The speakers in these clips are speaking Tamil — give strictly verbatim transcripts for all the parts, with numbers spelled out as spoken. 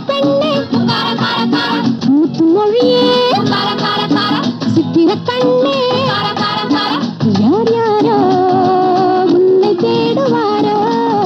பெண்ணே முத்து மொழியே சித்திர கண்ணே யார் யாரோ உன்னை தேடுவாரோ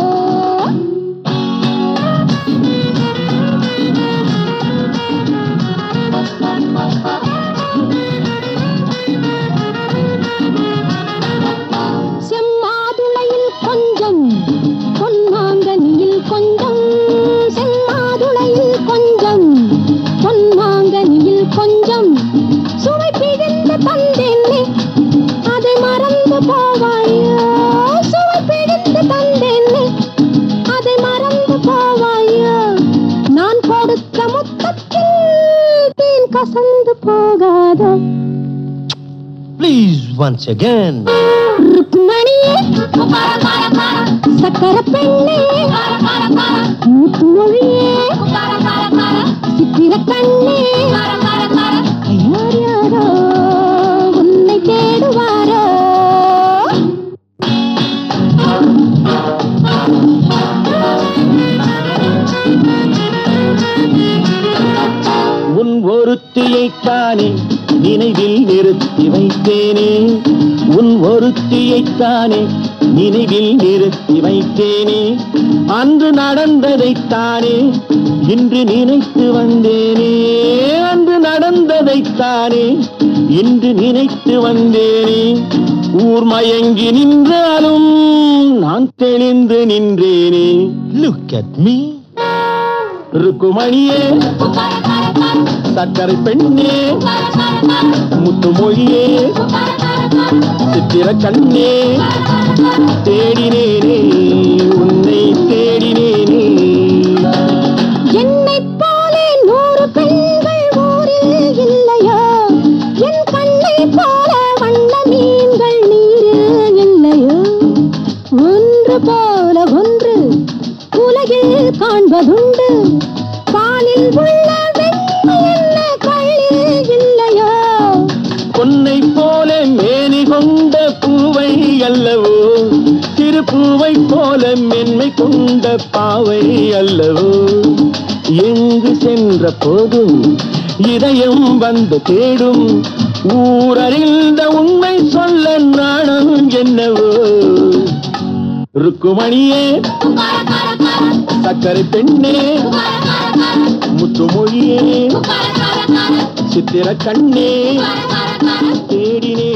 செம்மாதுளையில் கொஞ்சம் பொன்மாங்கனியில் கொஞ்சம் செம்மாதுளையில் கொஞ்சம் பொன்மாங்கனியில் கொஞ்சம் சுவை பிழிந்து தந்தேனே அதை மறந்து போவாயோ சுவை பிழிந்து தந்தேனே அதை மறந்து போவாயோ நான் கொடுத்த முத்தத்தில் தேன் கசந்து போகாதோ Please, once again. ருக்மணியே சக்கர பெண்ணே முத்து மொழியே சித்திர கண்ணே யார் யாரோ உன்னை தேடுவாரோ உன் ஒருத்தியைத்தானே நினைவில் நிறுத்தி வைத்தேனே உன் ஒருத்தியைத்தானே நினைவில் நிறுத்தி வைத்தேனே அன்று நடந்ததைத்தானே இன்று நினைத்து வந்தேனே அன்று நடந்ததைத்தானே இன்று நினைத்து வந்தேனே ஊர் மயங்கி நின்றாலும் நான் தெளிந்து நின்றேனே Look at me ருக்குமணியே சக்கரை பெண்ணே முத்து மொழியே சித்திர கண்ணே தேடினேனே உன்னை தேடினேனே என்னை போலே நூறு பெண்கள் ஊரில் இல்லையோ என் கண்ணை போல வண்ண மீன்கள் நீரில் இல்லையோ ஒன்று போல ஒன்று உலகில் காண்பதுண்டு பாலில் உள்ள வெண்மை என்ன கள்ளில் இல்லையோ பொன்னை போல மேனி கொண்ட பூவை அல்லவோ சிறு பூவை போல மென்மை கொண்ட பாவை அல்லவோ எங்கு சென்ற போதும் இதயம் வந்து தேடும் ஊரறிந்த உண்மை சொல்ல நாணம் என்னவோ ருக்குமணியே சக்கரை பெண்ணே முத்து மொழியே சித்திர கண்ணே தேடினே